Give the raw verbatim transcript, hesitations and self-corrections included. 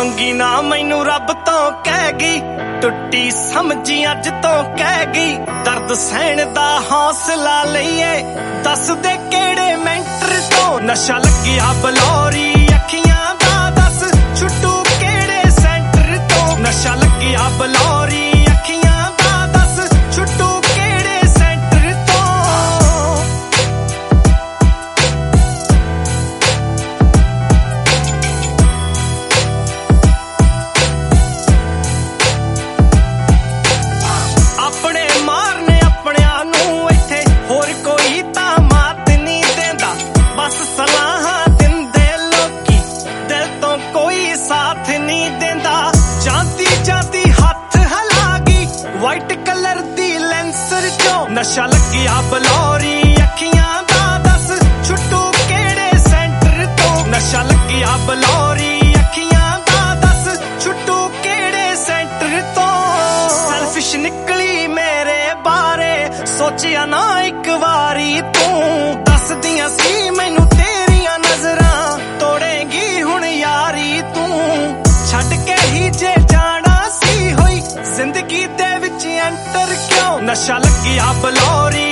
ਮੰਗੀ ਨਾ ਮੈਨੂੰ ਰੱਬ ਤੋਂ ਕਹਿ ਗਈ, ਟੁੱਟੀ ਸਮਝੀ ਅੱਜ ਤੋਂ ਕਹਿ ਗਈ। ਦਰਦ ਸਹਿਣ ਦਾ ਹੌਸਲਾ ਲਈਏ, ਦੱਸ ਦੇ ਕਿਹੜੇ ਮੈਂਟਰ ਤੋਂ। ਨਸ਼ਾ ਲੱਗਿਆ ਬਲੌਰੀ ਅੱਖੀਆਂ ਦਾ, ਦੱਸ ਛੁੱਟੂ ਕਿਹੜੇ ਸੈਂਟਰ ਤੋਂ। ਨਸ਼ਾ ਲੱਗਿਆ ਬਲੌਰੀ ਅੱਖੀਆਂ ਦਾ, ਦੱਸ ਛੁੱਟੂ ਕਿਹੜੇ ਸੈਂਟਰ ਤੋਂ। ਆਪਣੇ ਮਾਰਨੇ ਆਪਣਿਆਂ ਨੂੰ ਇੱਥੇ, ਹੋਰ ਕੋਈ ਤਾਂ ਮਾਤ ਨਹੀਂ ਦਿੰਦਾ। ਬਸ ਸਲਾਹਾਂ ਦਿੰਦੇ ਲੋਕੀ, ਦਿਲ ਤੋਂ ਕੋਈ ਸਾਥ ਨਹੀਂ ਦਿੰਦਾ। ਜਾਂਦੀ ਜਾਂਦੀ ਹੱਥ ਹਿਲਾ ਗਈ, ਵਾਈਟ ਕਲਰ ਦੀ ਲੈਂਸਰ ਚੋਂ। ਨਸ਼ਾ ਲੱਗਿਆ ਬਲੌਰੀ ਅੱਖੀਆਂ ਦਾ, ਦੱਸ ਛੁੱਟੂ ਕਿਹੜੇ ਸੈਂਟਰ ਤੋਂ। ਨਸ਼ਾ ਲੱਗਿਆ ਬਲੌਰੀ ਅੱਖੀਆਂ ਦਾ, ਦੱਸ ਛੁੱਟੂ ਕਿਹੜੇ ਸੈਂਟਰ ਤੋਂ। ਸੈਲਫਿਸ਼ ਨਿਕਲੀ ਮੇਰੇ ਬਾਰੇ, ਸੋਚਿਆ ਨਾ ਇੱਕ ਵਾਰੀ ਤੂੰ। ਦੱਸਦੀਆਂ ਸੀ ਮੈਨੂੰ ਤੇਰੀਆਂ ਨਜ਼ਰਾਂ, ਤੋੜੇਂਗੀ ਹੁਣ ਯਾਰੀ ਤੂੰ। ਛੱਡ ਕੇ ਹੀ ਜੇ ਜਾਣਾ ਸੀ ਹੋਈ ਜ਼ਿੰਦਗੀ ਦੇ ਵਿੱਚ ਐਂਟਰ ਕਿਉਂ। ਨਸ਼ਾ ਲੱਗਿਆ ਬਲੌਰੀ